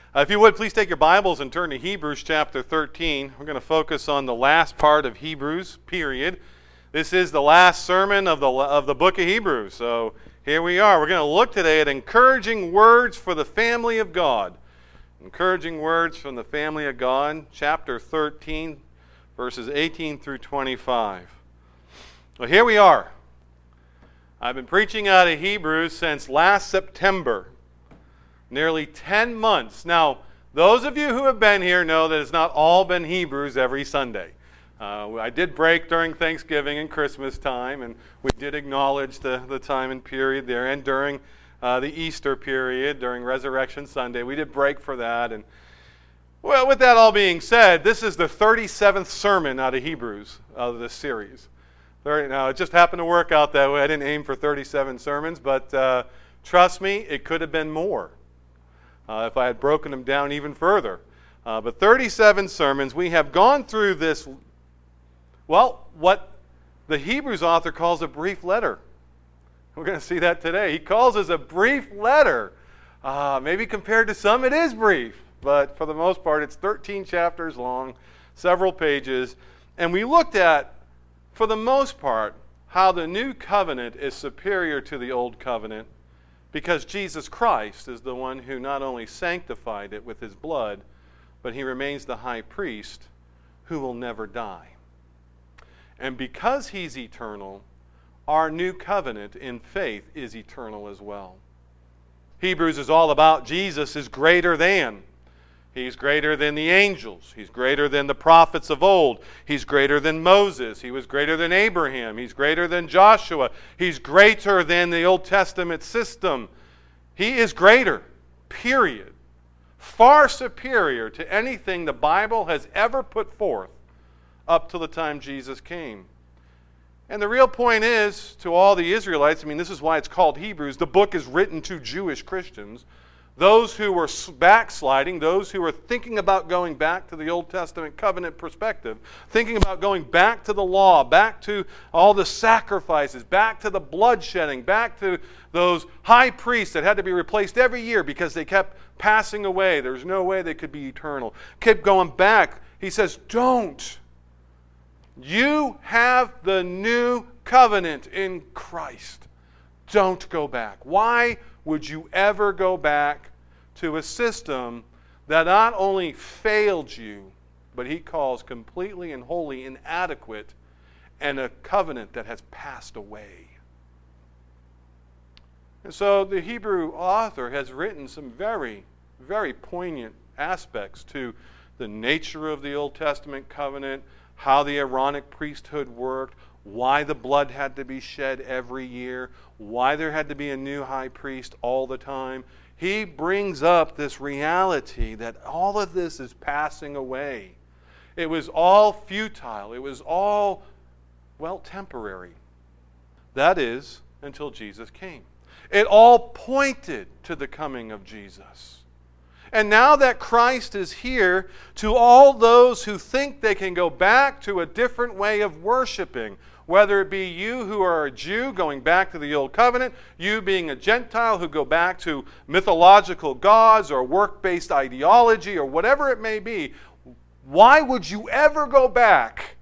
If you would, please take your Bibles and turn to Hebrews chapter 13. We're going to focus on the last part of Hebrews, period. This is the last sermon of the book of Hebrews. So here we are. We're going to look today at encouraging words for the family of God. Encouraging words from the family of God, chapter 13, verses 18 through 25. Well, here we are. I've been preaching out of Hebrews since last September. Nearly 10 months. Now, those of you who have been here know that it's not all been Hebrews every Sunday. I did break during Thanksgiving and Christmas time, and we did acknowledge the time and period there, and during the Easter period, during Resurrection Sunday. We did break for that. And well, with that all being said, this is the 37th sermon out of Hebrews of this series. Now, it just happened to work out that way. I didn't aim for 37 sermons, but trust me, it could have been more. If I had broken them down even further. But 37 sermons, we have gone through this, well, what the Hebrews author calls a brief letter. We're going to see that today. He calls us a brief letter. Maybe compared to some, it is brief. But for the most part, it's 13 chapters long, several pages. And we looked at, for the most part, how the new covenant is superior to the old covenant, because Jesus Christ is the one who not only sanctified it with his blood, but he remains the high priest who will never die. And because he's eternal, our new covenant in faith is eternal as well. Hebrews is all about Jesus is greater than. He's greater than the angels. He's greater than the prophets of old. He's greater than Moses. He was greater than Abraham. He's greater than Joshua. He's greater than the Old Testament system. He is greater, period. Far superior to anything the Bible has ever put forth up to the time Jesus came. And the real point is, to all the Israelites, this is why it's called Hebrews, the book is written to Jewish Christians, those who were backsliding, those who were thinking about going back to the Old Testament covenant perspective, thinking about going back to the law, back to all the sacrifices, back to the bloodshedding, back to those high priests that had to be replaced every year because they kept passing away. There's no way they could be eternal. Kept going back. He says, don't. You have the new covenant in Christ. Don't go back. Why would you ever go back to a system that not only failed you, but he calls completely and wholly inadequate, and a covenant that has passed away? And so the Hebrew author has written some very, very poignant aspects to the nature of the Old Testament covenant, how the Aaronic priesthood worked, why the blood had to be shed every year, why there had to be a new high priest all the time. He brings up this reality that all of this is passing away. It was all futile. It was all, temporary. That is, until Jesus came. It all pointed to the coming of Jesus. And now that Christ is here, to all those who think they can go back to a different way of worshiping, whether it be you who are a Jew going back to the Old Covenant, you being a Gentile who go back to mythological gods or work-based ideology or whatever it may be, why would you ever go back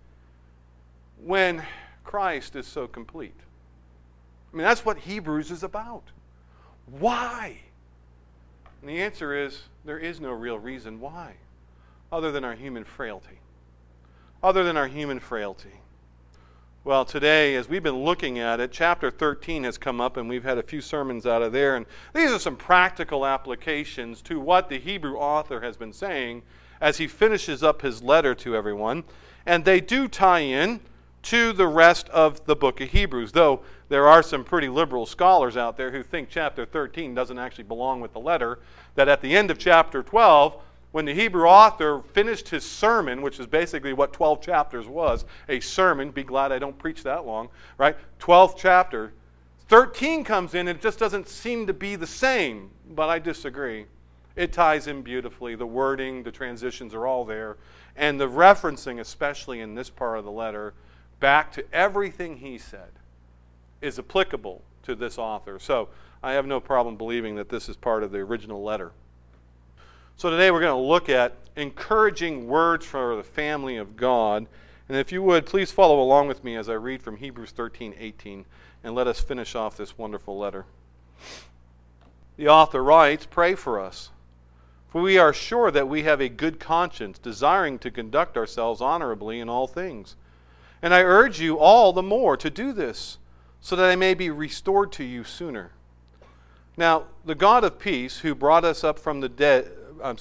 when Christ is so complete? That's what Hebrews is about. Why? And the answer is, there is no real reason why, other than our human frailty. Other than our human frailty. Well, today, as we've been looking at it, chapter 13 has come up, and we've had a few sermons out of there, and these are some practical applications to what the Hebrew author has been saying as he finishes up his letter to everyone, and they do tie in to the rest of the book of Hebrews, though there are some pretty liberal scholars out there who think chapter 13 doesn't actually belong with the letter, that at the end of chapter 12, when the Hebrew author finished his sermon, which is basically what 12 chapters was, a sermon, be glad I don't preach that long, right? 12th chapter, 13 comes in and it just doesn't seem to be the same, but I disagree. It ties in beautifully. The wording, the transitions are all there, and the referencing, especially in this part of the letter, back to everything he said is applicable to this author. So I have no problem believing that this is part of the original letter. So today we're going to look at encouraging words for the family of God. And if you would, please follow along with me as I read from Hebrews 13:18, and let us finish off this wonderful letter. The author writes, "Pray for us, for we are sure that we have a good conscience, desiring to conduct ourselves honorably in all things. And I urge you all the more to do this, so that I may be restored to you sooner. Now, the God of peace, who brought up from the dead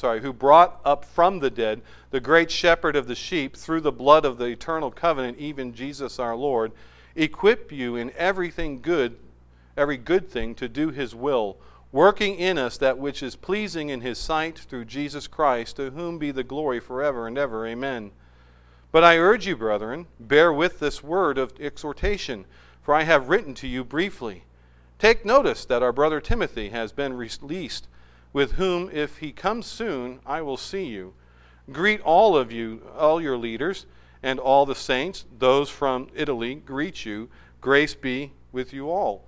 the great shepherd of the sheep through the blood of the eternal covenant, even Jesus our Lord, equip you in every good thing to do his will, working in us that which is pleasing in his sight through Jesus Christ, to whom be the glory forever and ever. Amen. But I urge you, brethren, bear with this word of exhortation, for I have written to you briefly. Take notice that our brother Timothy has been released, with whom, if he comes soon, I will see you. Greet all your leaders, and all the saints. Those from Italy greet you. Grace be with you all."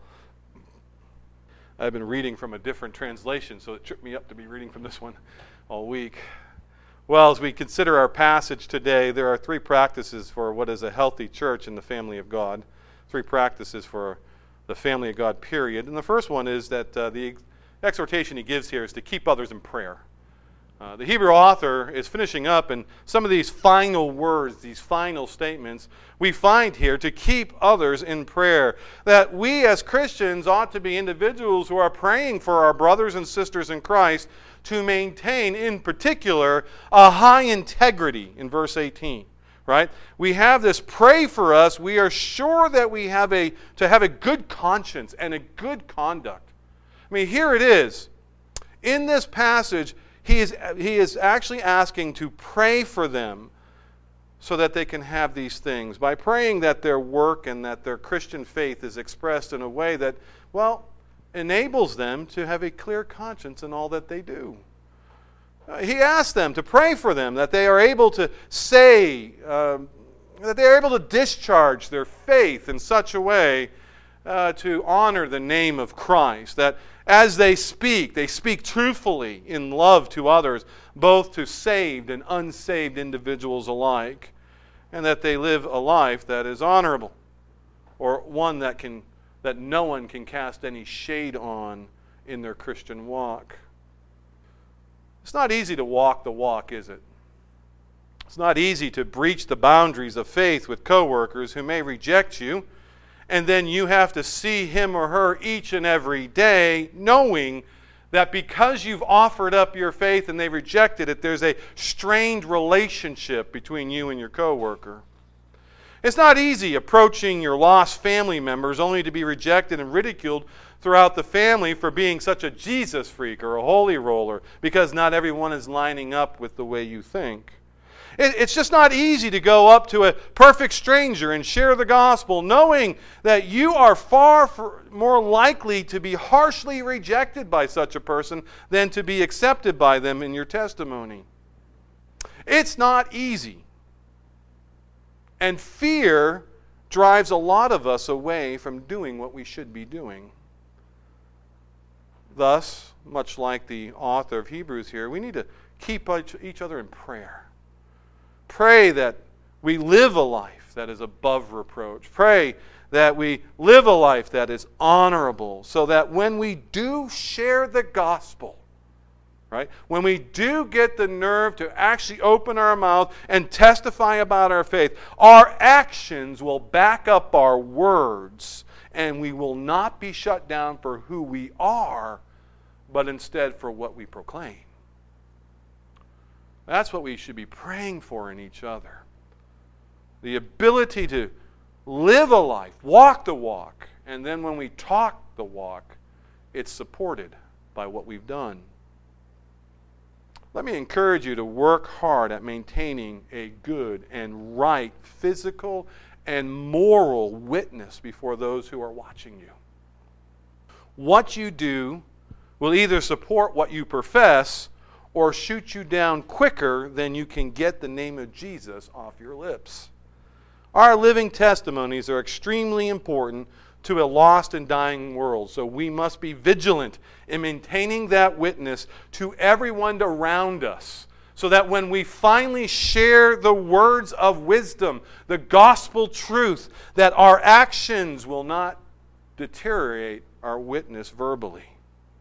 I've been reading from a different translation, so it tripped me up to be reading from this one all week. Well, as we consider our passage today, there are three practices for what is a healthy church in the family of God. Three practices for the family of God, period. And the first one is that the exhortation he gives here is to keep others in prayer. The Hebrew author is finishing up, and some of these final words, these final statements, we find here to keep others in prayer. That we as Christians ought to be individuals who are praying for our brothers and sisters in Christ to maintain, in particular, a high integrity in verse 18. Right? We have this pray for us. We are sure that we have to have a good conscience and a good conduct. I mean, here it is. In this passage, he is actually asking to pray for them so that they can have these things. By praying that their work and that their Christian faith is expressed in a way that, well, enables them to have a clear conscience in all that they do. He asks them to pray for them, that they are able to that they are able to discharge their faith in such a way to honor the name of Christ. That as they speak truthfully in love to others, both to saved and unsaved individuals alike, and that they live a life that is honorable, or one that no one can cast any shade on in their Christian walk. It's not easy to walk the walk, is it? It's not easy to breach the boundaries of faith with coworkers who may reject you, and then you have to see him or her each and every day, knowing that because you've offered up your faith and they rejected it, there's a strained relationship between you and your coworker. It's not easy approaching your lost family members only to be rejected and ridiculed throughout the family for being such a Jesus freak or a holy roller, because not everyone is lining up with the way you think. It's just not easy to go up to a perfect stranger and share the gospel, knowing that you are far more likely to be harshly rejected by such a person than to be accepted by them in your testimony. It's not easy. And fear drives a lot of us away from doing what we should be doing. Thus, much like the author of Hebrews here, we need to keep each other in prayer. Pray that we live a life that is above reproach. Pray that we live a life that is honorable, so that when we do share the gospel, right, when we do get the nerve to actually open our mouth and testify about our faith, our actions will back up our words, and we will not be shut down for who we are, but instead for what we proclaim. That's what we should be praying for in each other. The ability to live a life, walk the walk, and then when we talk the walk, it's supported by what we've done. Let me encourage you to work hard at maintaining a good and right physical and moral witness before those who are watching you. What you do will either support what you profess or shoot you down quicker than you can get the name of Jesus off your lips. Our living testimonies are extremely important to a lost and dying world. So we must be vigilant in maintaining that witness to everyone around us, so that when we finally share the words of wisdom, the gospel truth, that our actions will not deteriorate our witness verbally.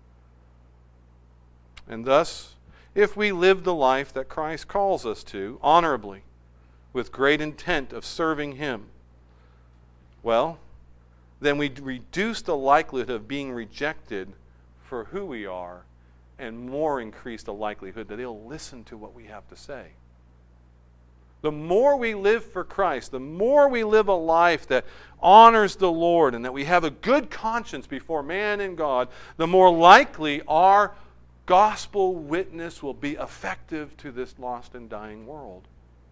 And thus, if we live the life that Christ calls us to, honorably, with great intent of serving Him, well, then we reduce the likelihood of being rejected for who we are, and more increase the likelihood that they'll listen to what we have to say. The more we live for Christ, the more we live a life that honors the Lord and that we have a good conscience before man and God, the more likely our gospel witness will be effective to this lost and dying world.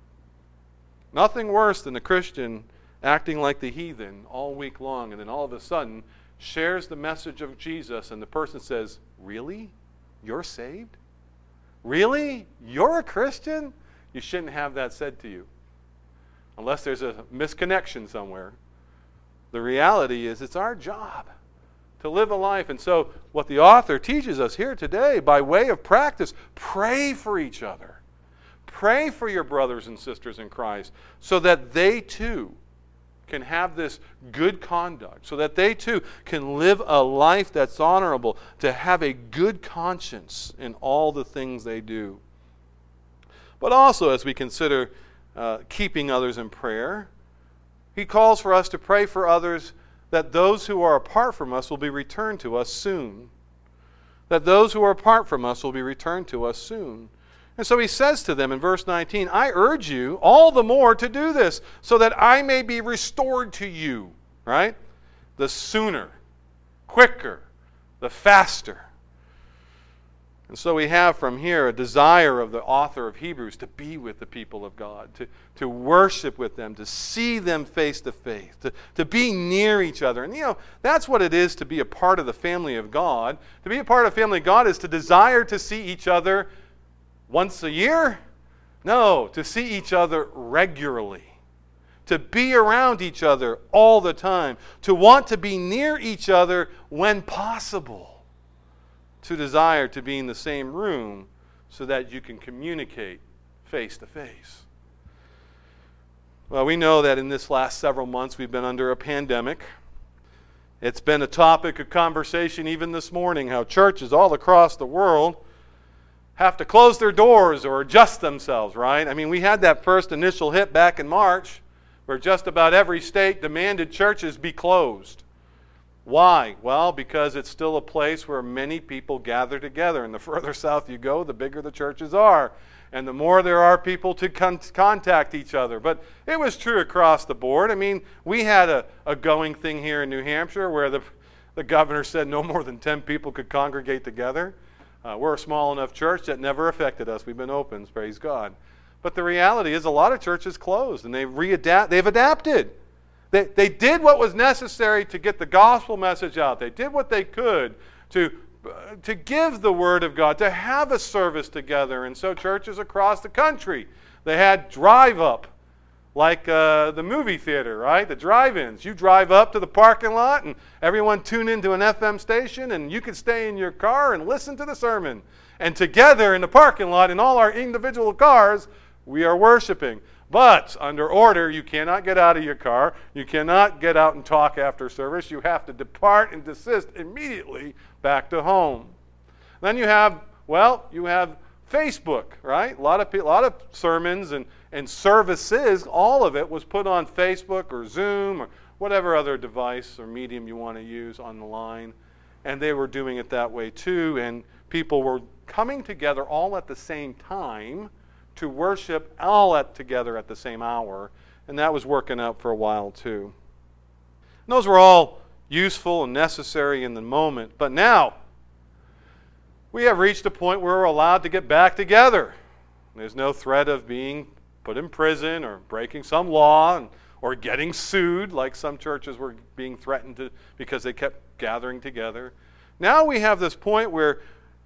Nothing worse than a Christian acting like the heathen all week long, and then all of a sudden shares the message of Jesus, and the person says, "Really? You're saved? Really? You're a Christian?" You shouldn't have that said to you, unless there's a misconnection somewhere. The reality is it's our job to live a life. And so what the author teaches us here today, by way of practice, pray for each other. Pray for your brothers and sisters in Christ, so that they too can have this good conduct, so that they too can live a life that's honorable, to have a good conscience in all the things they do. But also, as we consider keeping others in prayer, he calls for us to pray for others, that those who are apart from us will be returned to us soon. That those who are apart from us will be returned to us soon. And so he says to them in verse 19, "I urge you all the more to do this, so that I may be restored to you." Right? The sooner, quicker, the faster. And so we have from here a desire of the author of Hebrews to be with the people of God, to worship with them, to see them face to face, to be near each other. And that's what it is to be a part of the family of God. To be a part of the family of God is to desire to see each other once a year? No, to see each other regularly. To be around each other all the time. To want to be near each other when possible. To desire to be in the same room so that you can communicate face to face. Well, we know that in this last several months we've been under a pandemic. It's been a topic of conversation even this morning, how churches all across the world have to close their doors or adjust themselves, right? I mean, we had that first initial hit back in March where just about every state demanded churches be closed. Why? Well, because it's still a place where many people gather together. And the further south you go, the bigger the churches are. And the more there are people to contact each other. But it was true across the board. I mean, we had a going thing here in New Hampshire where the governor said no more than 10 people could congregate together. We're a small enough church that never affected us. We've been open, praise God. But the reality is a lot of churches closed, and they've adapted. They did what was necessary to get the gospel message out. They did what they could to give the word of God, to have a service together. And so churches across the country, they had drive-up, like the movie theater, right? The drive-ins. You drive up to the parking lot, and everyone tune into an FM station, and you can stay in your car and listen to the sermon. And together in the parking lot, in all our individual cars, we are worshiping. But under order, you cannot get out of your car. You cannot get out and talk after service. You have to depart and desist immediately back to home. Then you have Facebook, right? A lot of sermons and services, all of it was put on Facebook or Zoom or whatever other device or medium you want to use on the line. And they were doing it that way too. And people were coming together all at the same time to worship all together at the same hour. And that was working out for a while too. And those were all useful and necessary in the moment. But now, we have reached a point where we're allowed to get back together. There's no threat of being put in prison or breaking some law or getting sued like some churches were being threatened to because they kept gathering together. Now we have this point where,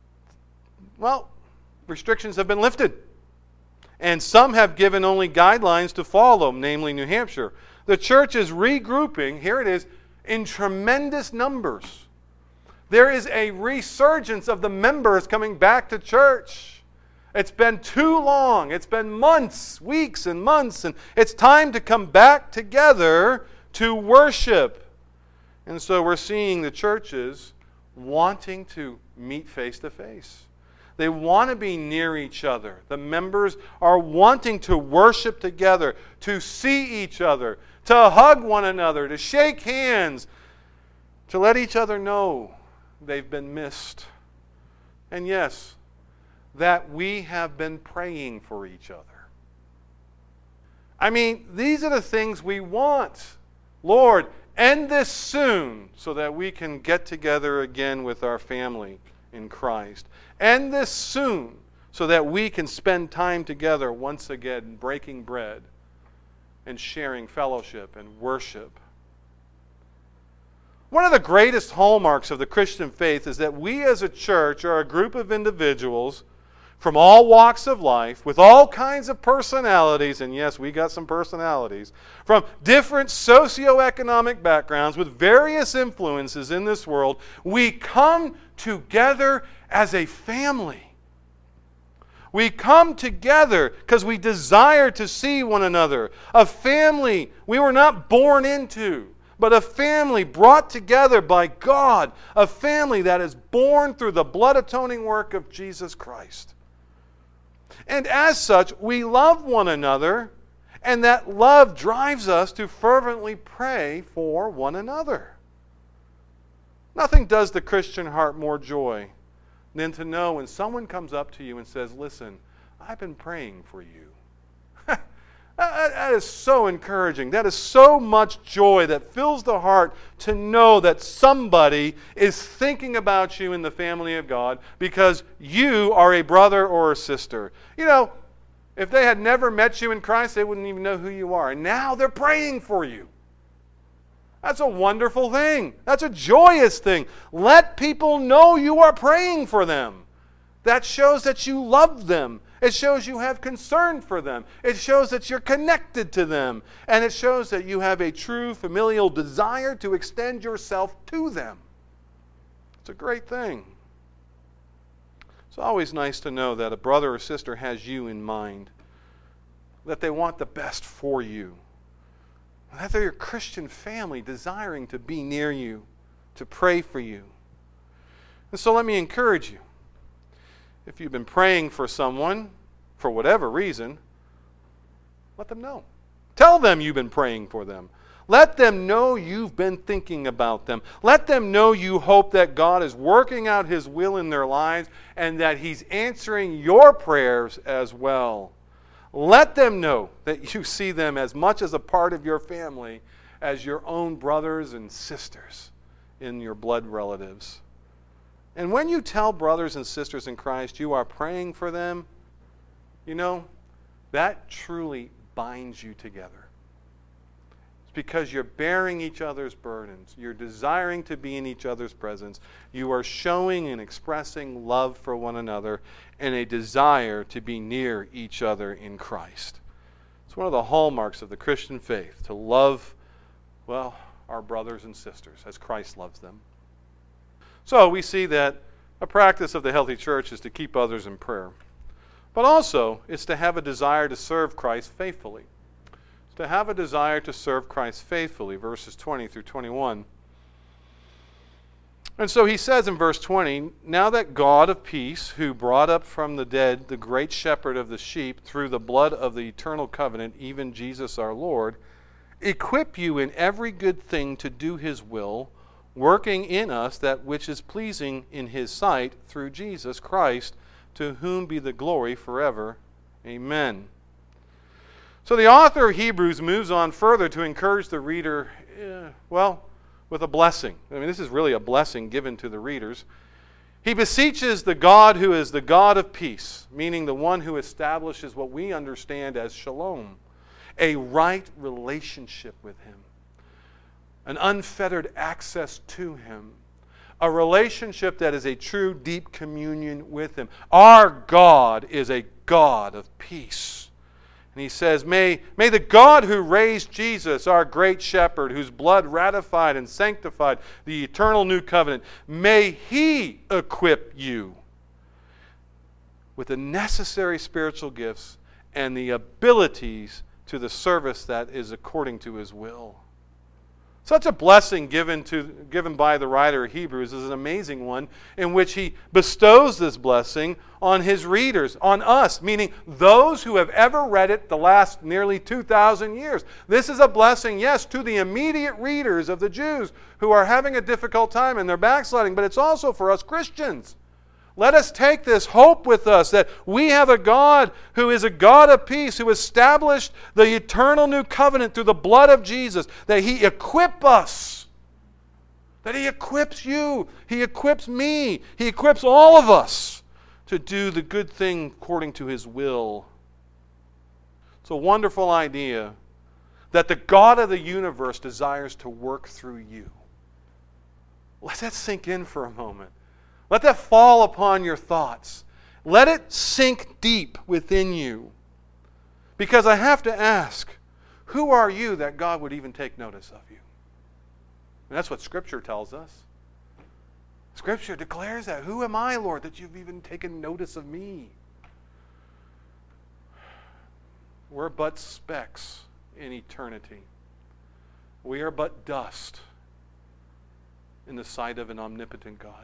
restrictions have been lifted. And some have given only guidelines to follow, namely New Hampshire. The church is regrouping, here it is, in tremendous numbers. There is a resurgence of the members coming back to church. It's been too long. It's been months, weeks and months, and it's time to come back together to worship. And so we're seeing the churches wanting to meet face to face. They want to be near each other. The members are wanting to worship together, to see each other, to hug one another, to shake hands, to let each other know they've been missed. And yes, that we have been praying for each other. I mean, these are the things we want. Lord, end this soon so that we can get together again with our family in Christ. End this soon so that we can spend time together once again breaking bread and sharing fellowship and worship. One of the greatest hallmarks of the Christian faith is that we as a church are a group of individuals from all walks of life, with all kinds of personalities, and yes, we got some personalities, from different socioeconomic backgrounds, with various influences in this world. We come together as a family. We come together because we desire to see one another. A family we were not born into, but a family brought together by God. A family that is born through the blood-atoning work of Jesus Christ. And as such, we love one another, and that love drives us to fervently pray for one another. Nothing does the Christian heart more joy than to know when someone comes up to you and says, listen, I've been praying for you. That is so encouraging. That is so much joy that fills the heart to know that somebody is thinking about you in the family of God because you are a brother or a sister. You know, if they had never met you in Christ, they wouldn't even know who you are. And now they're praying for you. That's a wonderful thing. That's a joyous thing. Let people know you are praying for them. That shows that you love them. It shows you have concern for them. It shows that you're connected to them. And it shows that you have a true familial desire to extend yourself to them. It's a great thing. It's always nice to know that a brother or sister has you in mind, that they want the best for you, that they're your Christian family desiring to be near you, to pray for you. And so let me encourage you. If you've been praying for someone, for whatever reason, let them know. Tell them you've been praying for them. Let them know you've been thinking about them. Let them know you hope that God is working out His will in their lives and that He's answering your prayers as well. Let them know that you see them as much as a part of your family as your own brothers and sisters in your blood relatives. And when you tell brothers and sisters in Christ you are praying for them, you know, that truly binds you together. It's because you're bearing each other's burdens. You're desiring to be in each other's presence. You are showing and expressing love for one another and a desire to be near each other in Christ. It's one of the hallmarks of the Christian faith, to love, well, our brothers and sisters as Christ loves them. So we see that a practice of the healthy church is to keep others in prayer. But also, it's to have a desire to serve Christ faithfully. It's to have a desire to serve Christ faithfully, verses 20 through 21. And so he says in verse 20, now that God of peace, who brought up from the dead the great shepherd of the sheep through the blood of the eternal covenant, even Jesus our Lord, equip you in every good thing to do His will, working in us that which is pleasing in His sight through Jesus Christ, to whom be the glory forever. Amen. So the author of Hebrews moves on further to encourage the reader, with a blessing. I mean, this is really a blessing given to the readers. He beseeches the God who is the God of peace, meaning the one who establishes what we understand as shalom, a right relationship with Him, an unfettered access to Him, a relationship that is a true deep communion with Him. Our God is a God of peace. And And he says, may the God who raised Jesus, our great shepherd, whose blood ratified and sanctified the eternal new covenant, may He equip you with the necessary spiritual gifts and the abilities to the service that is according to His will. Such a blessing given by the writer of Hebrews is an amazing one, in which he bestows this blessing on his readers, on us, meaning those who have ever read it the last nearly 2,000 years. This is a blessing, yes, to the immediate readers of the Jews who are having a difficult time and they're backsliding, but it's also for us Christians. Let us take this hope with us that we have a God who is a God of peace, who established the eternal new covenant through the blood of Jesus, that He equip us, that He equips you, He equips me, He equips all of us to do the good thing according to His will. It's a wonderful idea that the God of the universe desires to work through you. Let that sink in for a moment. Let that fall upon your thoughts. Let it sink deep within you. Because I have to ask, who are you that God would even take notice of you? And that's what Scripture tells us. Scripture declares that. Who am I, Lord, that you've even taken notice of me? We're but specks in eternity. We are but dust in the sight of an omnipotent God.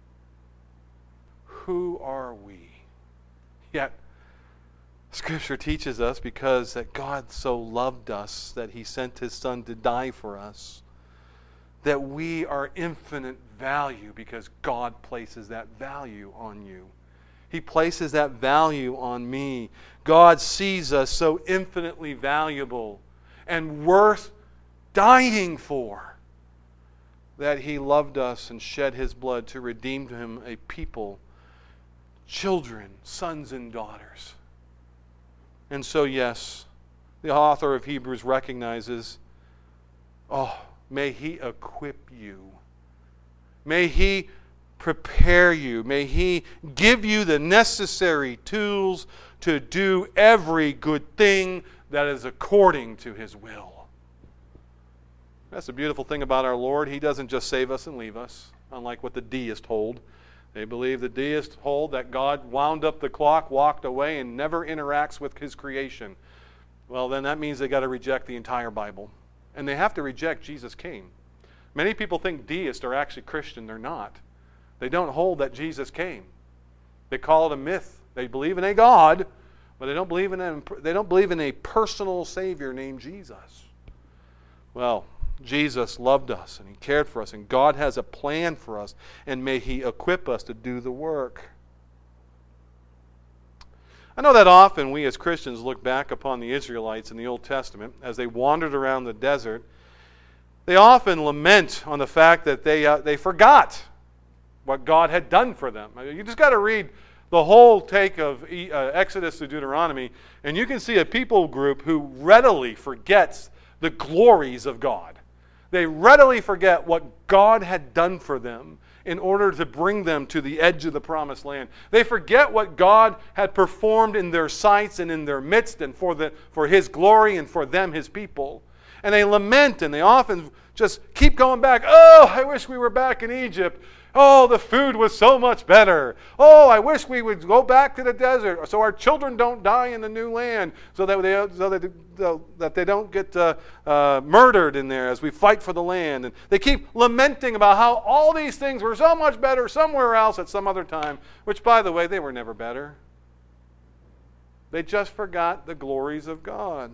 Who are we? Yet, Scripture teaches us because that God so loved us that He sent His Son to die for us, that we are infinite value because God places that value on you. He places that value on me. God sees us so infinitely valuable and worth dying for that He loved us and shed His blood to redeem Him a people, children, sons and daughters. And so, yes, the author of Hebrews recognizes, may He equip you. May He prepare you. May He give you the necessary tools to do every good thing that is according to His will. That's the beautiful thing about our Lord. He doesn't just save us and leave us, unlike what the deists hold. They believe the deists hold that God wound up the clock, walked away, and never interacts with His creation. Well, then that means they got to reject the entire Bible. And they have to reject Jesus came. Many people think deists are actually Christian. They're not. They don't hold that Jesus came. They call it a myth. They believe in a God, but they don't believe in a personal Savior named Jesus. Well, Jesus loved us and He cared for us, and God has a plan for us, and may He equip us to do the work. I know that often we as Christians look back upon the Israelites in the Old Testament as they wandered around the desert. They often lament on the fact that they forgot what God had done for them. You just got to read the whole take of Exodus to Deuteronomy, and you can see a people group who readily forgets the glories of God. They readily forget what God had done for them in order to bring them to the edge of the promised land. They forget what God had performed in their sights and in their midst, and for His glory and for them, His people. And they lament, and they often just keep going back. Oh, I wish we were back in Egypt. Oh, the food was so much better. Oh, I wish we would go back to the desert so our children don't die in the new land, so that they don't get murdered in there as we fight for the land. And they keep lamenting about how all these things were so much better somewhere else at some other time, which, by the way, they were never better. They just forgot the glories of God.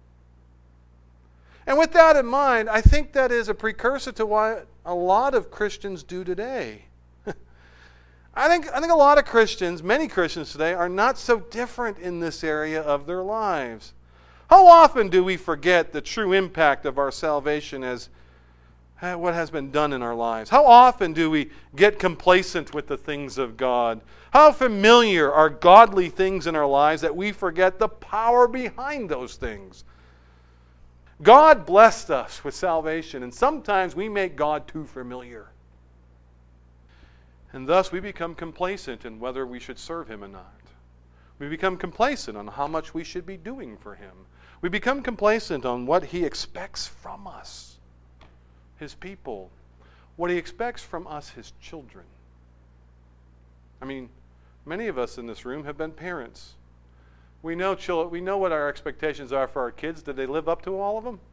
And with that in mind, I think that is a precursor to what a lot of Christians do today. I think a lot of Christians, many Christians today, are not so different in this area of their lives. How often do we forget the true impact of our salvation as what has been done in our lives? How often do we get complacent with the things of God? How familiar are godly things in our lives that we forget the power behind those things? God blessed us with salvation, and sometimes we make God too familiar. And thus we become complacent in whether we should serve Him or not. We become complacent on how much we should be doing for Him. We become complacent on what He expects from us, His people, what He expects from us, His children. I mean, many of us in this room have been parents. We know what our expectations are for our kids. Did they live up to all of them?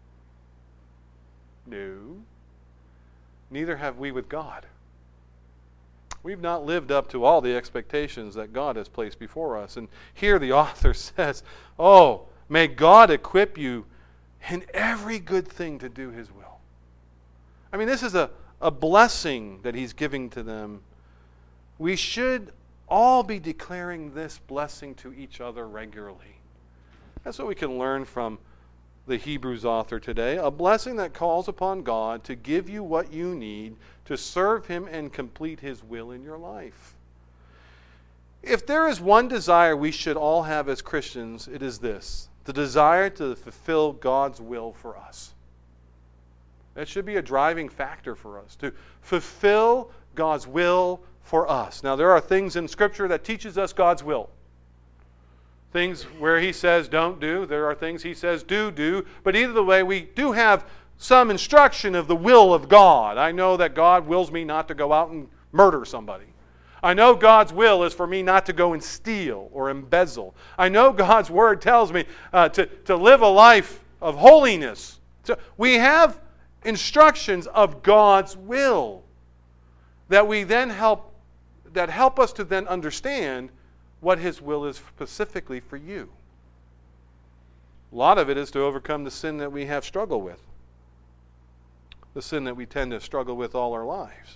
No. Neither have we with God. We've not lived up to all the expectations that God has placed before us. And here the author says, oh, may God equip you in every good thing to do His will. I mean, this is a blessing that He's giving to them. We should all be declaring this blessing to each other regularly. That's what we can learn from the Hebrews author today. A blessing that calls upon God to give you what you need to serve Him and complete His will in your life. If there is one desire we should all have as Christians, it is this: the desire to fulfill God's will for us. That should be a driving factor for us, to fulfill God's will for us. Now, there are things in Scripture that teaches us God's will. Things where He says don't do. There are things He says do. But either way, we do have some instruction of the will of God. I know that God wills me not to go out and murder somebody. I know God's will is for me not to go and steal or embezzle. I know God's Word tells me to live a life of holiness. So we have instructions of God's will that we then help us to then understand what His will is specifically for you. A lot of it is to overcome the sin that we have struggled with. The sin that we tend to struggle with all our lives.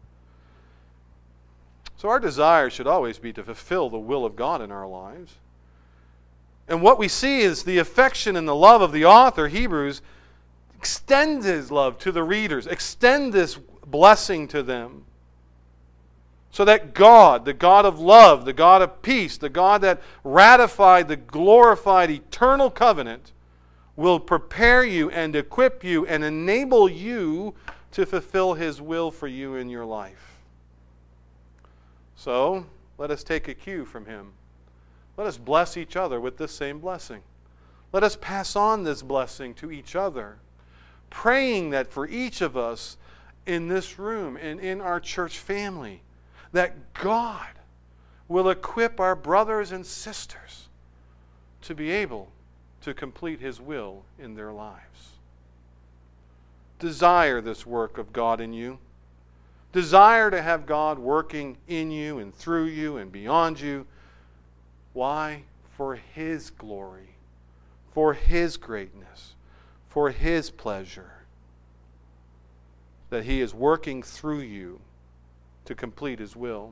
So our desire should always be to fulfill the will of God in our lives. And what we see is the affection and the love of the author, Hebrews, extend his love to the readers. Extend this blessing to them. So that God, the God of love, the God of peace, the God that ratified the glorified eternal covenant, will prepare you and equip you and enable you to fulfill His will for you in your life. So, let us take a cue from Him. Let us bless each other with this same blessing. Let us pass on this blessing to each other, praying that for each of us in this room and in our church family, that God will equip our brothers and sisters to be able to complete His will in their lives. Desire this work of God in you. Desire to have God working in you and through you and beyond you. Why? For His glory, for His greatness, for His pleasure. That He is working through you to complete His will.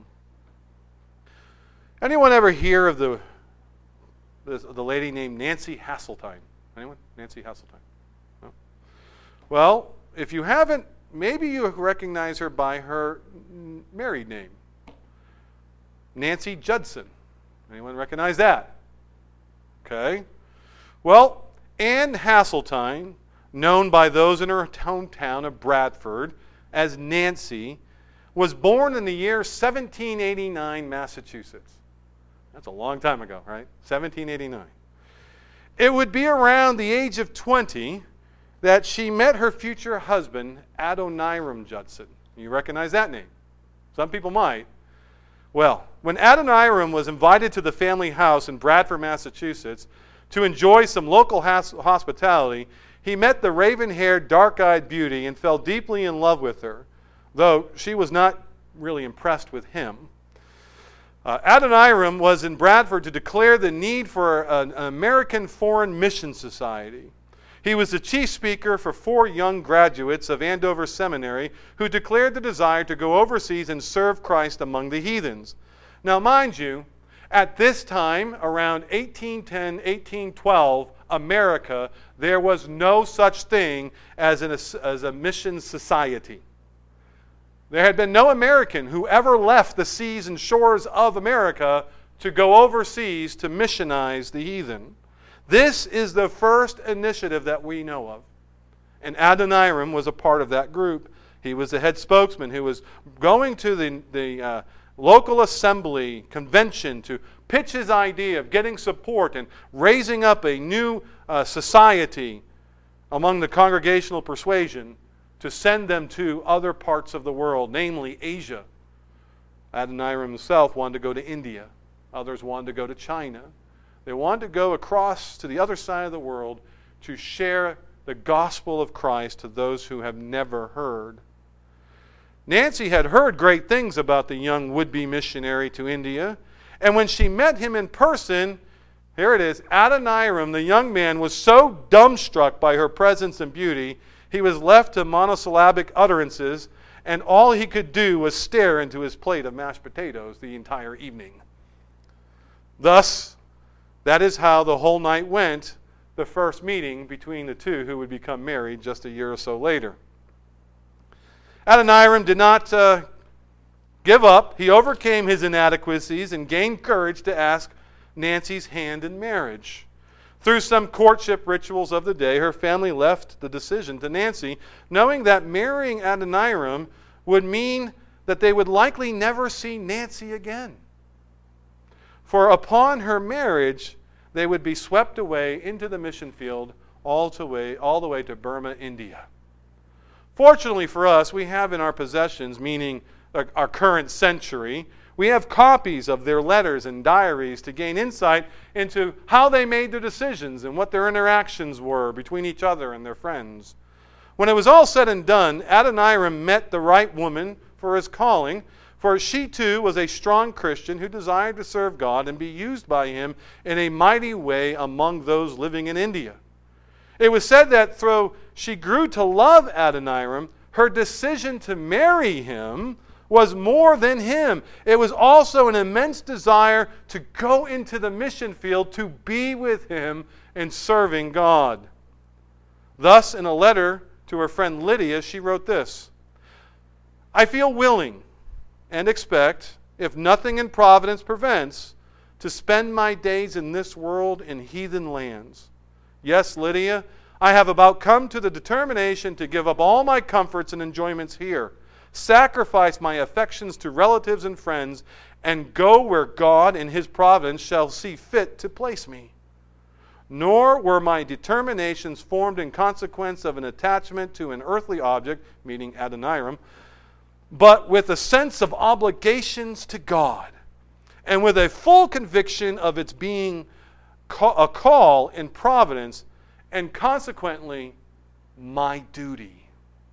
Anyone ever hear of the lady named Nancy Hasseltine? Anyone? Nancy Hasseltine? No? Well, if you haven't, maybe you recognize her by her married name. Nancy Judson. Anyone recognize that? Okay. Well, Anne Hasseltine, known by those in her hometown of Bradford as Nancy, was born in the year 1789, Massachusetts. That's a long time ago, right? 1789. It would be around the age of 20 that she met her future husband, Adoniram Judson. You recognize that name? Some people might. Well, when Adoniram was invited to the family house in Bradford, Massachusetts, to enjoy some local hospitality, he met the raven-haired, dark-eyed beauty and fell deeply in love with her, though she was not really impressed with him. Adoniram was in Bradford to declare the need for an American Foreign Mission Society. He was the chief speaker for 4 young graduates of Andover Seminary who declared the desire to go overseas and serve Christ among the heathens. Now, mind you, at this time, around 1810, 1812, America, there was no such thing as a mission society. There had been no American who ever left the seas and shores of America to go overseas to missionize the heathen. This is the first initiative that we know of. And Adoniram was a part of that group. He was the head spokesman who was going to local assembly, convention, to pitch his idea of getting support and raising up a new society among the congregational persuasion to send them to other parts of the world, namely Asia. Adoniram himself wanted to go to India. Others wanted to go to China. They wanted to go across to the other side of the world to share the gospel of Christ to those who have never heard. Nancy had heard great things about the young would-be missionary to India, and when she met him in person, here it is, Adoniram, the young man, was so dumbstruck by her presence and beauty, he was left to monosyllabic utterances, and all he could do was stare into his plate of mashed potatoes the entire evening. Thus, that is how the whole night went, the first meeting between the two who would become married just a year or so later. Adoniram did not give up. He overcame his inadequacies and gained courage to ask Nancy's hand in marriage. Through some courtship rituals of the day, her family left the decision to Nancy, knowing that marrying Adoniram would mean that they would likely never see Nancy again. For upon her marriage, they would be swept away into the mission field all the way to Burma, India. Fortunately for us, we have in our possessions, meaning our current century, we have copies of their letters and diaries to gain insight into how they made their decisions and what their interactions were between each other and their friends. When it was all said and done, Adoniram met the right woman for his calling, for she too was a strong Christian who desired to serve God and be used by him in a mighty way among those living in India. It was said that though she grew to love Adoniram, her decision to marry him was more than him. It was also an immense desire to go into the mission field to be with him in serving God. Thus, in a letter to her friend Lydia, she wrote this: I feel willing and expect, if nothing in providence prevents, to spend my days in this world in heathen lands. Yes, Lydia, I have about come to the determination to give up all my comforts and enjoyments here, sacrifice my affections to relatives and friends, and go where God in his providence shall see fit to place me. Nor were my determinations formed in consequence of an attachment to an earthly object, meaning Adoniram, but with a sense of obligations to God, and with a full conviction of its being a call in providence, and consequently, my duty.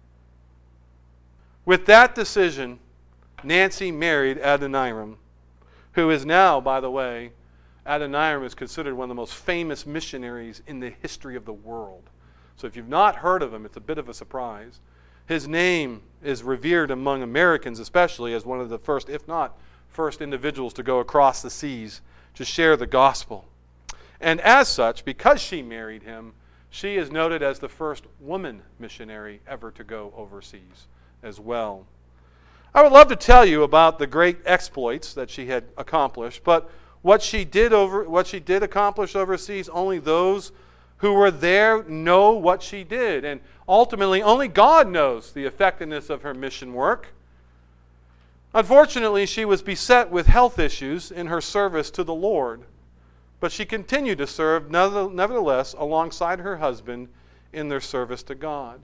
With that decision, Nancy married Adoniram, who is now, by the way, Adoniram is considered one of the most famous missionaries in the history of the world. So if you've not heard of him, it's a bit of a surprise. His name is revered among Americans especially as one of the first, if not first, individuals to go across the seas to share the gospel. And as such, because she married him, she is noted as the first woman missionary ever to go overseas as well. I would love to tell you about the great exploits that she had accomplished, but what she did accomplish overseas, only those who were there know what she did. And ultimately, only God knows the effectiveness of her mission work. Unfortunately, she was beset with health issues in her service to the Lord, but she continued to serve nevertheless alongside her husband in their service to God.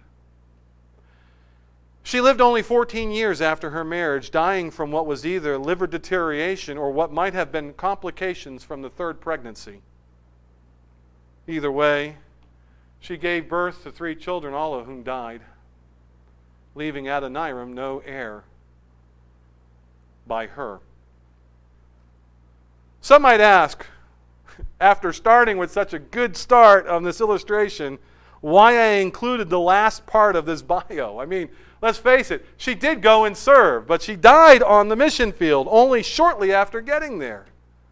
She lived only 14 years after her marriage, dying from what was either liver deterioration or what might have been complications from the third pregnancy. Either way, she gave birth to 3 children, all of whom died, leaving Adoniram no heir by her. Some might ask, after starting with such a good start on this illustration, why I included the last part of this bio. I mean, let's face it, she did go and serve, but she died on the mission field only shortly after getting there.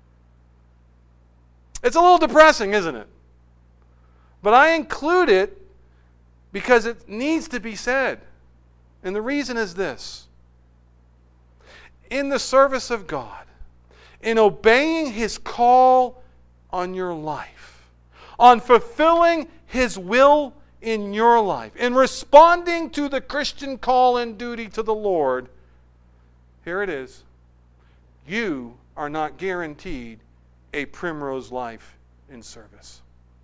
It's a little depressing, isn't it? But I include it because it needs to be said. And the reason is this: in the service of God, in obeying his call on your life, on fulfilling his will in your life, in responding to the Christian call and duty to the Lord, here it is, you are not guaranteed a primrose life in service.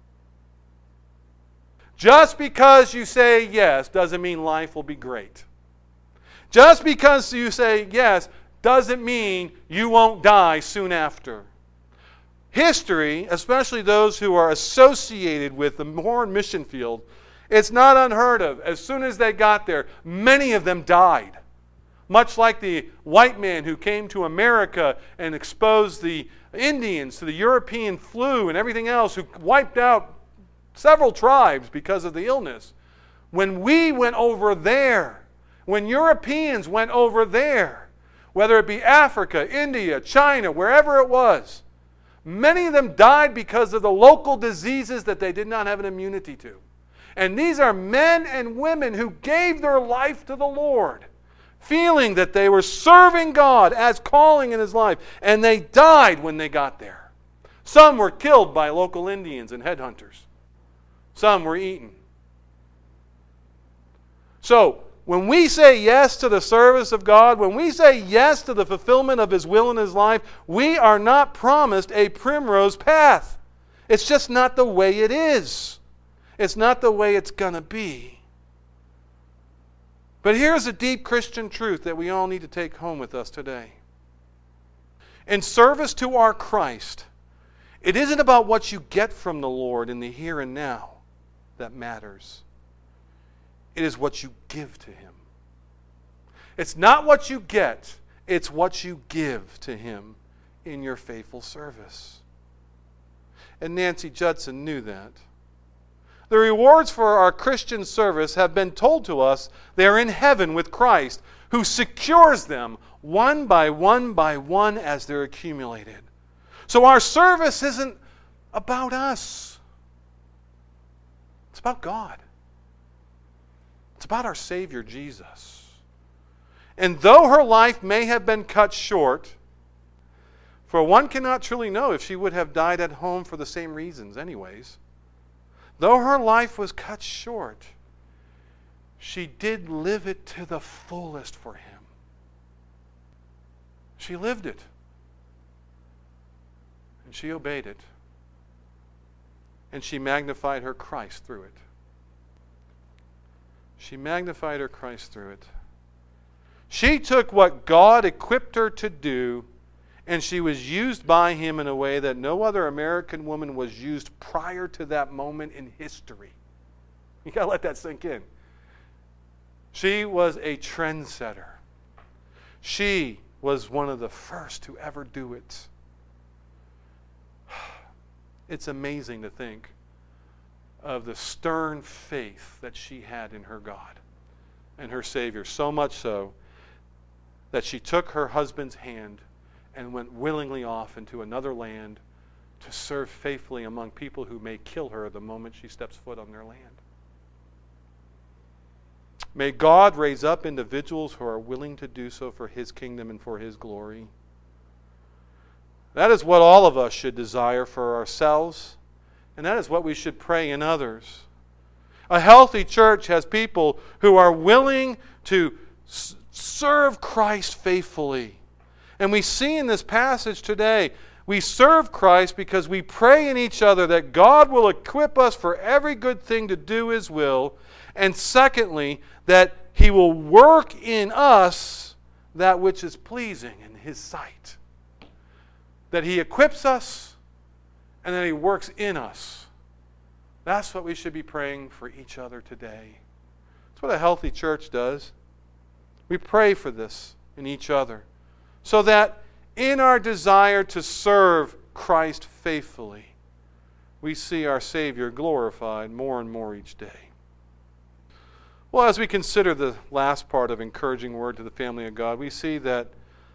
Just because you say yes doesn't mean life will be great. Just because you say yes doesn't mean you won't die soon after. History, especially those who are associated with the Warren mission field, it's not unheard of. As soon as they got there, many of them died. Much like the white man who came to America and exposed the Indians to the European flu and everything else, who wiped out several tribes because of the illness. When we went over there, when Europeans went over there, whether it be Africa, India, China, wherever it was, many of them died because of the local diseases that they did not have an immunity to. And these are men and women who gave their life to the Lord, feeling that they were serving God as calling in His life, and they died when they got there. Some were killed by local Indians and headhunters. Some were eaten. So, when we say yes to the service of God, when we say yes to the fulfillment of His will in His life, we are not promised a primrose path. It's just not the way it is. It's not the way it's going to be. But here's a deep Christian truth that we all need to take home with us today. In service to our Christ, it isn't about what you get from the Lord in the here and now that matters. It is what you give to Him. It's not what you get, it's what you give to Him in your faithful service. And Nancy Judson knew that. The rewards for our Christian service have been told to us. They are in heaven with Christ, who secures them one by one as they're accumulated. So our service isn't about us. It's about God. It's about our Savior, Jesus. And though her life may have been cut short, for one cannot truly know if she would have died at home for the same reasons anyways, though her life was cut short, she did live it to the fullest for Him. She lived it. And she obeyed it. And she magnified her Christ through it. She magnified her Christ through it. She took what God equipped her to do, and she was used by Him in a way that no other American woman was used prior to that moment in history. You got to let that sink in. She was a trendsetter. She was one of the first to ever do it. It's amazing to think of the stern faith that she had in her God and her Savior, so much so that she took her husband's hand and went willingly off into another land to serve faithfully among people who may kill her the moment she steps foot on their land. May God raise up individuals who are willing to do so for His kingdom and for His glory. That is what all of us should desire for ourselves, and that is what we should pray in others. A healthy church has people who are willing to serve Christ faithfully. And we see in this passage today, we serve Christ because we pray in each other that God will equip us for every good thing to do His will. And secondly, that He will work in us that which is pleasing in His sight. That He equips us and that He works in us. That's what we should be praying for each other today. That's what a healthy church does. We pray for this in each other, so that in our desire to serve Christ faithfully, we see our Savior glorified more and more each day. Well, as we consider the last part of encouraging word to the family of God, we see that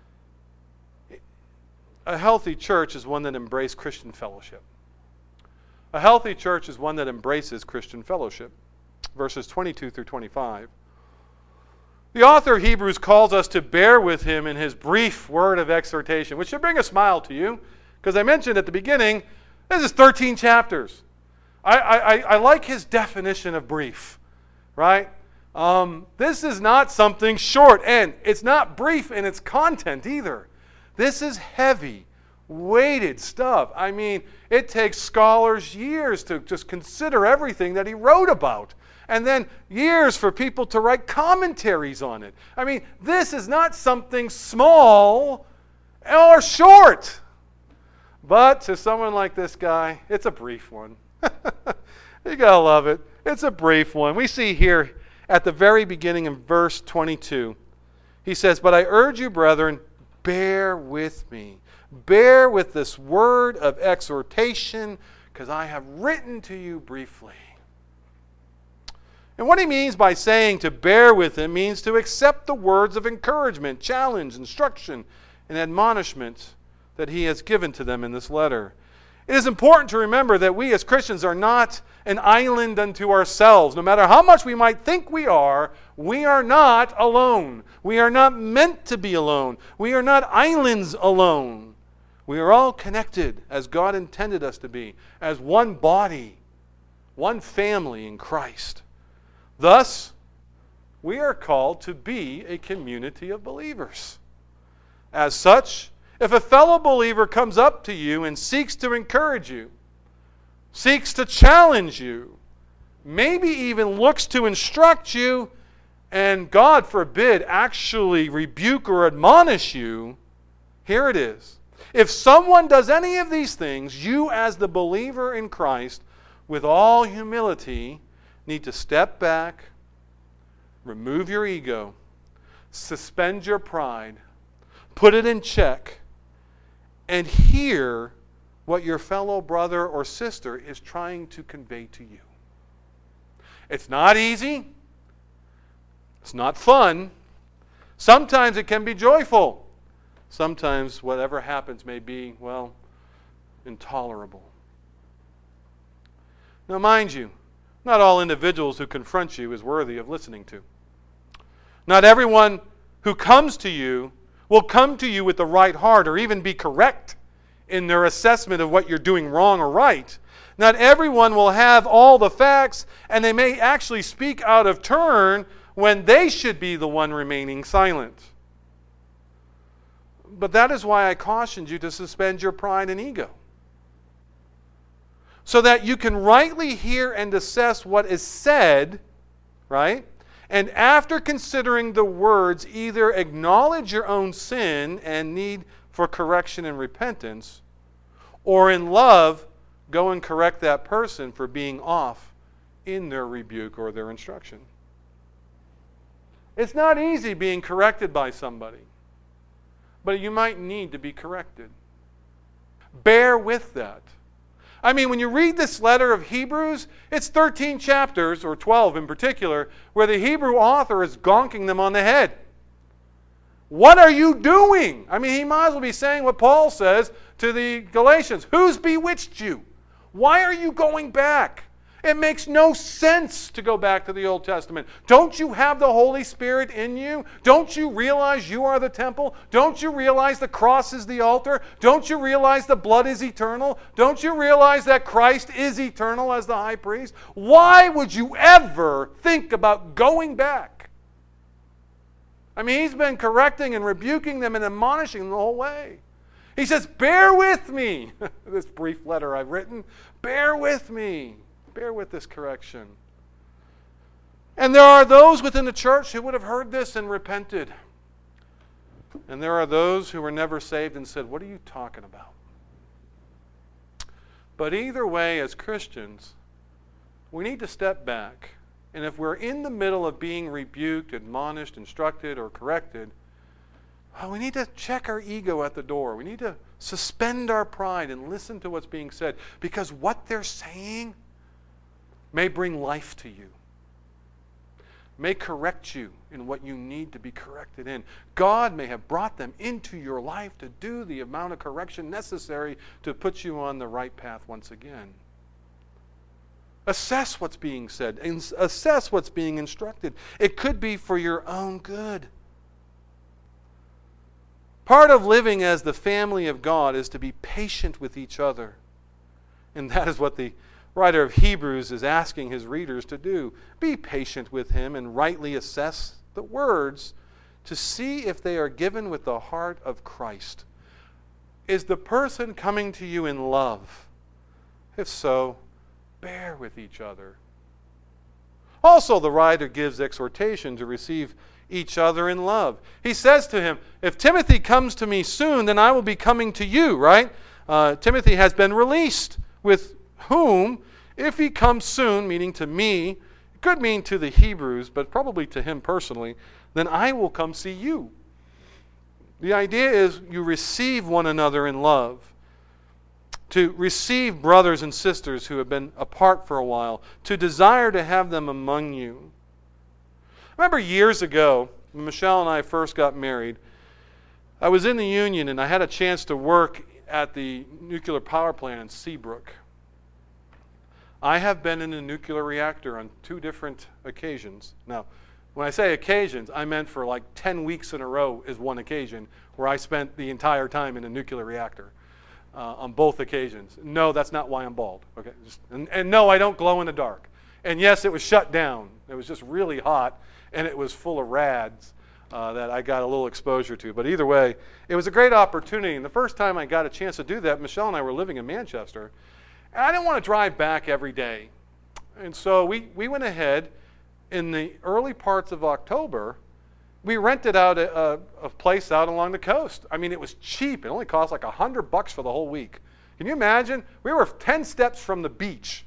a healthy church is one that embraces Christian fellowship. A healthy church is one that embraces Christian fellowship. Verses 22 through 25. The author of Hebrews calls us to bear with him in his brief word of exhortation, which should bring a smile to you, because I mentioned at the beginning, this is 13 chapters. I like his definition of brief, right? This is not something short, and it's not brief in its content either. This is heavy, weighted stuff. I mean, it takes scholars years to just consider everything that he wrote about. And then years for people to write commentaries on it. I mean, this is not something small or short. But to someone like this guy, it's a brief one. You gotta love it. It's a brief one. We see here at the very beginning in verse 22, he says, "But I urge you, brethren, bear with me. Bear with this word of exhortation, because I have written to you briefly." And what he means by saying to bear with him means to accept the words of encouragement, challenge, instruction, and admonishment that he has given to them in this letter. It is important to remember that we as Christians are not an island unto ourselves. No matter how much we might think we are not alone. We are not meant to be alone. We are not islands alone. We are all connected as God intended us to be, as one body, one family in Christ. Thus, we are called to be a community of believers. As such, if a fellow believer comes up to you and seeks to encourage you, seeks to challenge you, maybe even looks to instruct you, and God forbid, actually rebuke or admonish you, here it is. If someone does any of these things, you as the believer in Christ, with all humility, need to step back, remove your ego, suspend your pride, put it in check, and hear what your fellow brother or sister is trying to convey to you. It's not easy. It's not fun. Sometimes it can be joyful. Sometimes whatever happens may be, well, intolerable. Now, mind you, not all individuals who confront you is worthy of listening to. Not everyone who comes to you will come to you with the right heart or even be correct in their assessment of what you're doing wrong or right. Not everyone will have all the facts, and they may actually speak out of turn when they should be the one remaining silent. But that is why I cautioned you to suspend your pride and ego, so that you can rightly hear and assess what is said, right? And after considering the words, either acknowledge your own sin and need for correction and repentance, or in love, go and correct that person for being off in their rebuke or their instruction. It's not easy being corrected by somebody, but you might need to be corrected. Bear with that. I mean, when you read this letter of Hebrews, it's 13 chapters, or 12 in particular, where the Hebrew author is gonking them on the head. What are you doing? I mean, he might as well be saying what Paul says to the Galatians. Who's bewitched you? Why are you going back? It makes no sense to go back to the Old Testament. Don't you have the Holy Spirit in you? Don't you realize you are the temple? Don't you realize the cross is the altar? Don't you realize the blood is eternal? Don't you realize that Christ is eternal as the high priest? Why would you ever think about going back? I mean, he's been correcting and rebuking them and admonishing them the whole way. He says, bear with me. This brief letter I've written, bear with me. Bear with this correction. And there are those within the church who would have heard this and repented. And there are those who were never saved and said, what are you talking about? But either way, as Christians, we need to step back. And if we're in the middle of being rebuked, admonished, instructed, or corrected, well, we need to check our ego at the door. We need to suspend our pride and listen to what's being said. Because what they're saying may bring life to you, may correct you in what you need to be corrected in. God may have brought them into your life to do the amount of correction necessary to put you on the right path once again. Assess what's being said, and assess what's being instructed. It could be for your own good. Part of living as the family of God is to be patient with each other. And that is what the writer of Hebrews is asking his readers to do. Be patient with him and rightly assess the words to see if they are given with the heart of Christ. Is the person coming to you in love? If so, bear with each other. Also, the writer gives exhortation to receive each other in love. He says to him, if Timothy comes to me soon, then I will be coming to you, right? Timothy has been released, with whom, if he comes soon, meaning to me, it could mean to the Hebrews, but probably to him personally, then I will come see you. The idea is you receive one another in love. To receive brothers and sisters who have been apart for a while, to desire to have them among you. I remember years ago, when Michelle and I first got married, I was in the Union and I had a chance to work at the nuclear power plant in Seabrook. I have been in a nuclear reactor on 2 different occasions. Now, when I say occasions, I meant for like 10 weeks in a row is one occasion where I spent the entire time in a nuclear reactor. On both occasions. No, that's not why I'm bald. Okay, and no, I don't glow in the dark. And yes, it was shut down. It was just really hot, and it was full of rads that I got a little exposure to. But either way, it was a great opportunity. And the first time I got a chance to do that, Michelle and I were living in Manchester, and I didn't want to drive back every day. And so we went ahead in the early parts of October. We rented out a place out along the coast. I mean, it was cheap. It only cost like $100 for the whole week. Can you imagine? We were 10 steps from the beach.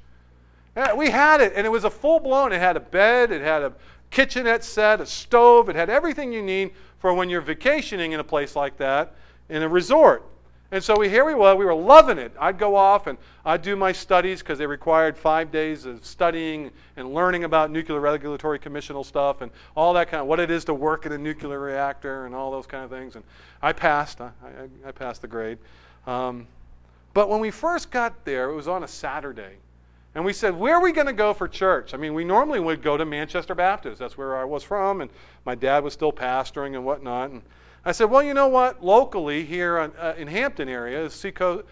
We had it, and it was a full-blown. It had a bed. It had a kitchenette set, a stove. It had everything you need for when you're vacationing in a place like that in a resort. And so here we were. We were loving it. I'd go off and I'd do my studies because they required 5 days of studying and learning about Nuclear Regulatory Commissional stuff and all that kind of what it is to work in a nuclear reactor and all those kind of things. And I passed. I passed the grade. But when we first got there, it was on a Saturday. And we said, where are we going to go for church? I mean, we normally would go to Manchester Baptist. That's where I was from. And my dad was still pastoring and whatnot. And I said, well, you know what? Locally here in Hampton area is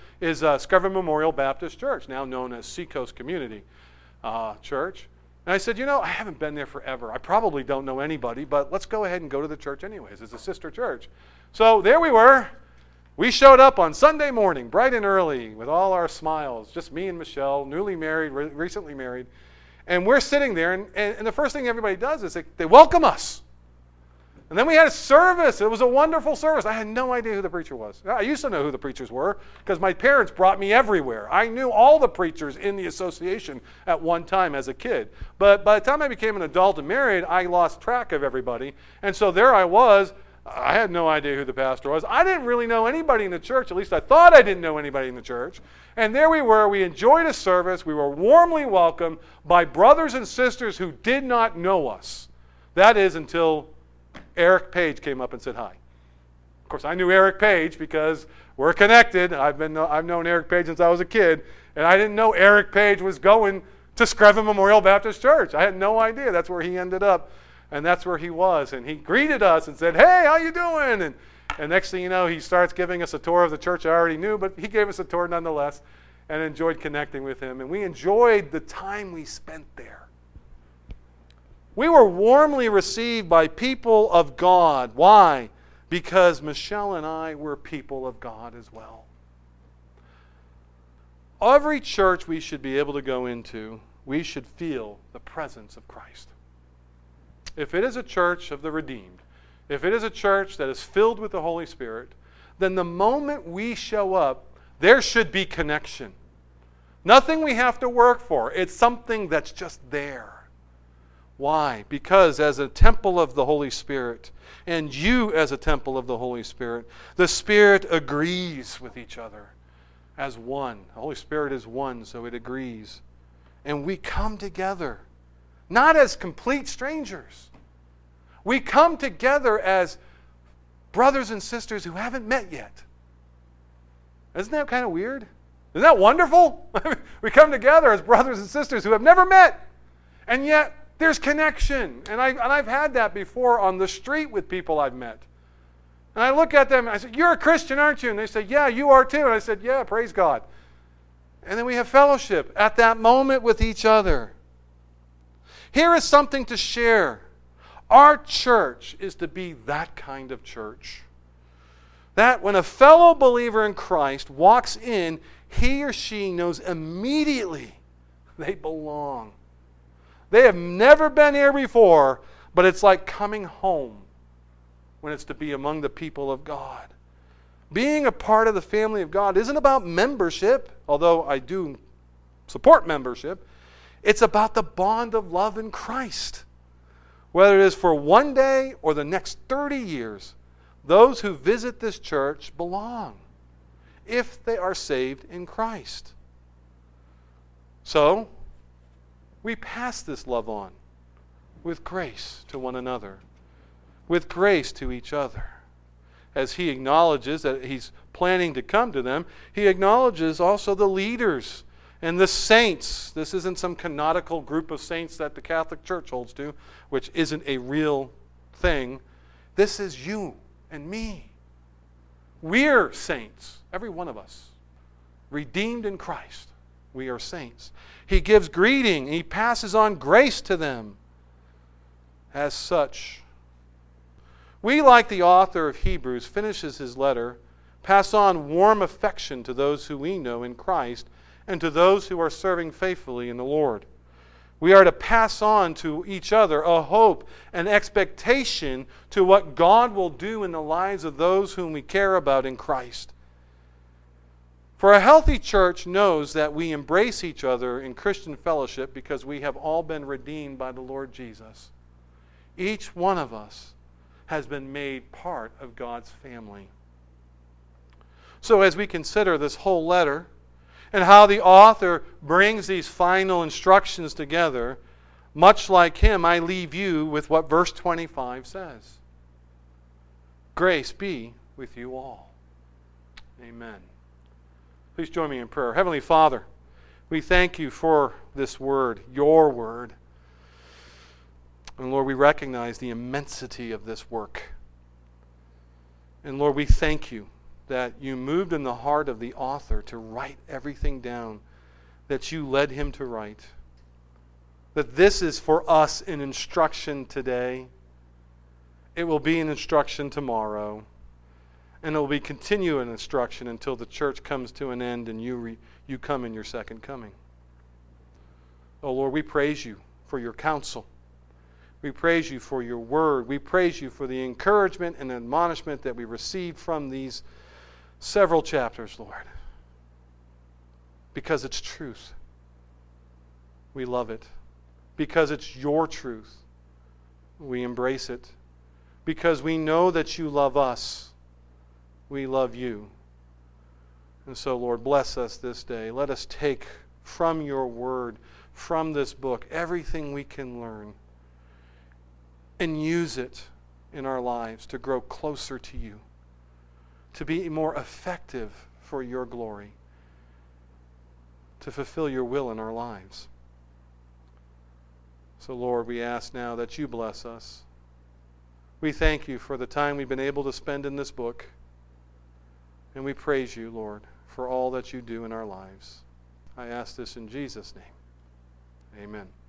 Screven Memorial Baptist Church, now known as Seacoast Community Church. And I said, you know, I haven't been there forever. I probably don't know anybody, but let's go ahead and go to the church anyways. It's a sister church. So there we were. We showed up on Sunday morning, bright and early, with all our smiles, just me and Michelle, newly married, recently married. And we're sitting there, and the first thing everybody does is they welcome us. And then we had a service. It was a wonderful service. I had no idea who the preacher was. I used to know who the preachers were because my parents brought me everywhere. I knew all the preachers in the association at one time as a kid. But by the time I became an adult and married, I lost track of everybody. And so there I was. I had no idea who the pastor was. I didn't really know anybody in the church. At least I thought I didn't know anybody in the church. And there we were. We enjoyed a service. We were warmly welcomed by brothers and sisters who did not know us. That is until Eric Page came up and said hi. Of course, I knew Eric Page because we're connected. I've known Eric Page since I was a kid, and I didn't know Eric Page was going to Screven Memorial Baptist Church. I had no idea. That's where he ended up, and that's where he was. And he greeted us and said, "Hey, how you doing?" And next thing you know, he starts giving us a tour of the church I already knew, but he gave us a tour nonetheless, and enjoyed connecting with him. And we enjoyed the time we spent there. We were warmly received by people of God. Why? Because Michelle and I were people of God as well. Every church we should be able to go into, we should feel the presence of Christ. If it is a church of the redeemed, if it is a church that is filled with the Holy Spirit, then the moment we show up, there should be connection. Nothing we have to work for. It's something that's just there. Why? Because as a temple of the Holy Spirit, and you as a temple of the Holy Spirit, the Spirit agrees with each other as one. The Holy Spirit is one, so it agrees. And we come together, not as complete strangers. We come together as brothers and sisters who haven't met yet. Isn't that kind of weird? Isn't that wonderful? We come together as brothers and sisters who have never met, and yet there's connection. And I've had that before on the street with people I've met. And I look at them and I say, "You're a Christian, aren't you?" And they say, "Yeah, you are too." And I said, "Yeah, praise God." And then we have fellowship at that moment with each other. Here is something to share. Our church is to be that kind of church. That when a fellow believer in Christ walks in, he or she knows immediately they belong. They have never been here before, but it's like coming home when it's to be among the people of God. Being a part of the family of God isn't about membership, although I do support membership. It's about the bond of love in Christ. Whether it is for one day or the next 30 years, those who visit this church belong if they are saved in Christ. So, we pass this love on with grace to one another, with grace to each other. As he acknowledges that he's planning to come to them, he acknowledges also the leaders and the saints. This isn't some canonical group of saints that the Catholic Church holds to, which isn't a real thing. This is you and me. We're saints, every one of us, redeemed in Christ. We are saints. He gives greeting, and he passes on grace to them. As such, we, like the author of Hebrews finishes his letter, pass on warm affection to those who we know in Christ and to those who are serving faithfully in the Lord. We are to pass on to each other a hope and expectation to what God will do in the lives of those whom we care about in Christ. For a healthy church knows that we embrace each other in Christian fellowship because we have all been redeemed by the Lord Jesus. Each one of us has been made part of God's family. So as we consider this whole letter and how the author brings these final instructions together, much like him, I leave you with what verse 25 says. Grace be with you all. Amen. Please join me in prayer. Heavenly Father, we thank you for this word, your word. And Lord, we recognize the immensity of this work. And Lord, we thank you that you moved in the heart of the author to write everything down that you led him to write. That this is for us an instruction today. It will be an instruction tomorrow. And it will be continuing instruction until the church comes to an end and you come in your second coming. Oh Lord, we praise you for your counsel. We praise you for your word. We praise you for the encouragement and admonishment that we received from these several chapters, Lord. Because it's truth. We love it. Because it's your truth. We embrace it. Because we know that you love us. We love you. And so, Lord, bless us this day. Let us take from your word, from this book, everything we can learn and use it in our lives to grow closer to you, to be more effective for your glory, to fulfill your will in our lives. So, Lord, we ask now that you bless us. We thank you for the time we've been able to spend in this book. And we praise you, Lord, for all that you do in our lives. I ask this in Jesus' name. Amen.